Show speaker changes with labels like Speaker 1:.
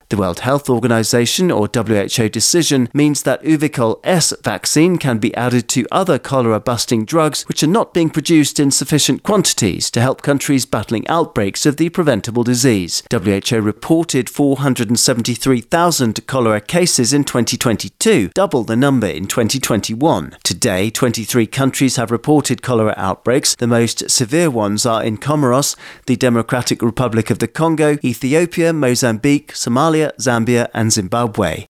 Speaker 1: The World Health Organization, or WHO, decision means that Uvicol S vaccine can be added to other cholera-busting drugs which are not being produced in sufficient quantities to help countries battling outbreaks of the preventable disease. WHO reported 473,000 cholera cases in 2022, double the number in 2021. Today, 23 countries have reported cholera outbreaks. The most severe ones are in Comoros, the Democratic Republic of the Congo, Ethiopia, Mozambique, Somalia, Zambia and Zimbabwe.